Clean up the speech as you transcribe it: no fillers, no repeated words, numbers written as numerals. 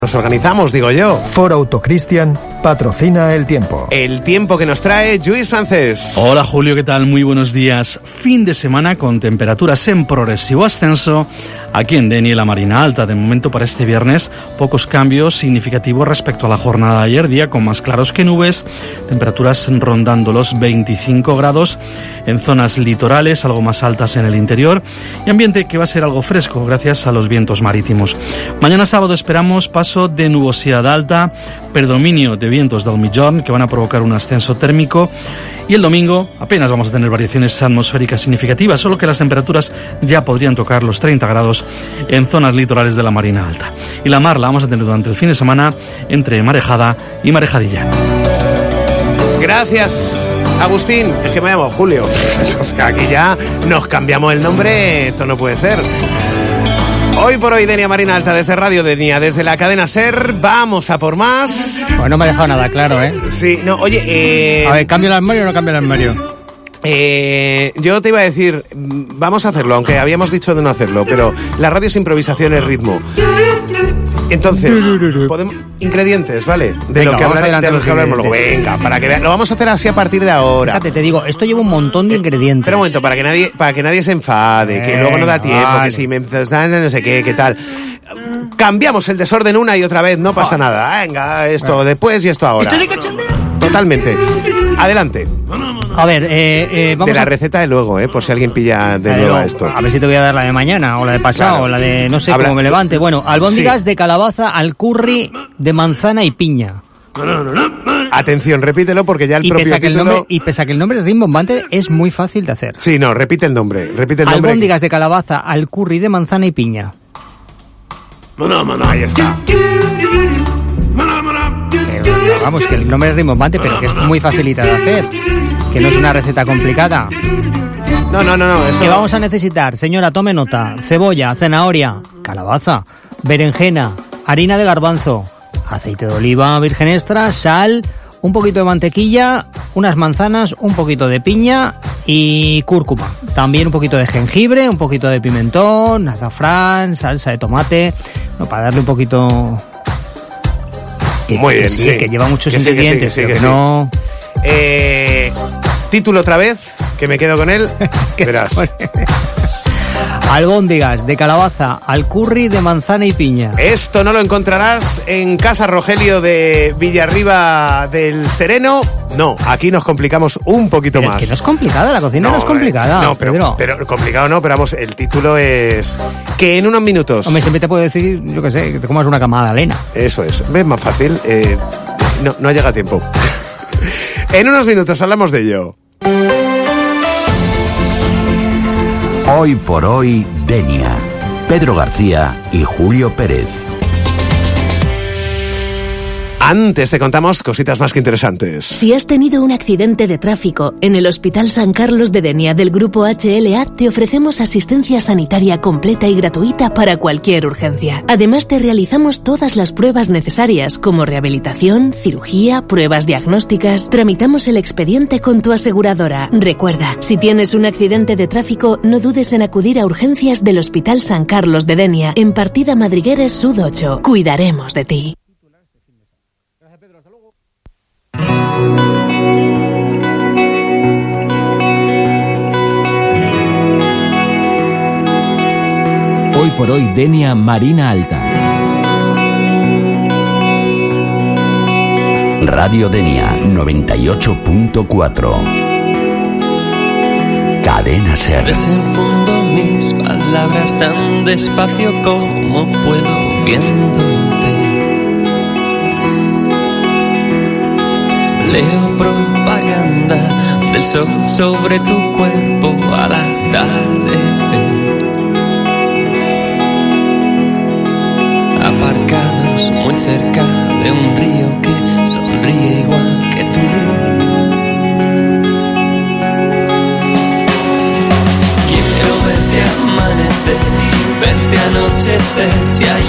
Nos organizamos, digo yo. Ford Autocristian patrocina el tiempo. El tiempo que nos trae Lluís Francés. Hola Julio, ¿qué tal? Muy buenos días. Fin de semana con temperaturas en progresivo ascenso aquí en Denia y la Marina Alta. De momento para este viernes pocos cambios significativos respecto a la jornada de ayer, día con más claros que nubes, temperaturas rondando los 25 grados en zonas litorales, algo más altas en el interior, y ambiente que va a ser algo fresco gracias a los vientos marítimos. Mañana sábado esperamos paso de nubosidad alta, predominio de vientos del Migjorn que van a provocar un ascenso térmico, y el domingo apenas vamos a tener variaciones atmosféricas significativas, solo que las temperaturas ya podrían tocar los 30 grados en zonas litorales de la Marina Alta. Y la mar la vamos a tener durante el fin de semana entre marejada y marejadilla. Gracias, Agustín. Es que me llamo Julio. O sea, aquí ya nos cambiamos el nombre, esto no puede ser. Hoy por hoy, Denia Marina Alta, desde Radio Denia, desde la cadena SER, vamos a por más. Pues no me ha dejado nada claro, ¿eh? Sí, no, oye, A ver, ¿cambio el armario o no cambio el armario? Yo te iba a decir, vamos a hacerlo, aunque habíamos dicho de no hacerlo, pero la radio es improvisación, es ritmo. Entonces, podemos, ingredientes, ¿vale? De Venga, lo que hablaremos luego. Venga, para que vean, lo vamos a hacer así a partir de ahora. Fíjate, te digo, esto lleva un montón de ingredientes. Espera un momento, para que nadie se enfade, que luego no da tiempo, vale. que si me no sé qué tal. Cambiamos el desorden una y otra vez, no pasa nada. Venga, esto después y esto ahora. ¿Estoy de cachondeo? Totalmente. Adelante. A ver, vamos de la receta de luego, por si alguien pilla de nuevo esto. A ver si te voy a dar la de mañana, o la de pasado, Claro. o la de no sé cómo me levante. Bueno, albóndigas de calabaza al curry de manzana y piña. Atención, repítelo porque ya el propio título... Pese a que el nombre es rimbombante, es muy fácil de hacer. Sí, no, repite el nombre. Albóndigas de calabaza al curry de manzana y piña. Ahí está. Vamos, que el nombre es rimbombante, pero que es muy facilita de hacer. Que no es una receta complicada. No, eso... ¿Qué vamos a necesitar? Señora, tome nota. Cebolla, zanahoria, calabaza, berenjena, harina de garbanzo, aceite de oliva virgen extra, sal, un poquito de mantequilla, unas manzanas, un poquito de piña y cúrcuma. También un poquito de jengibre, un poquito de pimentón, azafrán, salsa de tomate, para darle un poquito... Muy bien, sí. Que lleva muchos ingredientes, pero que no... Título otra vez, que me quedo con él. Verás. Albóndigas de calabaza al curry de manzana y piña. Esto no lo encontrarás en Casa Rogelio de Villarriba del Sereno. No, aquí nos complicamos un poquito más. Es que no es complicada, la cocina no es complicada. No, pero complicado no, pero vamos, el título es que en unos minutos... Hombre, siempre te puedo decir, yo qué sé, que te comas una camada de avena. Eso es, ¿ves? Más fácil. No llega a tiempo. En unos minutos hablamos de ello. Hoy por hoy, Denia. Pedro García y Julio Pérez. Antes te contamos cositas más que interesantes. Si has tenido un accidente de tráfico, en el Hospital San Carlos de Denia del Grupo HLA te ofrecemos asistencia sanitaria completa y gratuita para cualquier urgencia. Además te realizamos todas las pruebas necesarias como rehabilitación, cirugía, pruebas diagnósticas. Tramitamos el expediente con tu aseguradora. Recuerda, si tienes un accidente de tráfico, no dudes en acudir a urgencias del Hospital San Carlos de Denia en Partida Madrigueres Sud 8. Cuidaremos de ti. Hoy por hoy, Denia Marina Alta. Radio Denia 98.4. Cadena SER. Desenfundo mis palabras tan despacio como puedo viéndote. Leo propaganda del sol sobre tu cuerpo al atardecer. Aparcados muy cerca de un río que sonríe igual que tú. Quiero verte amanecer y verte anochecer si hay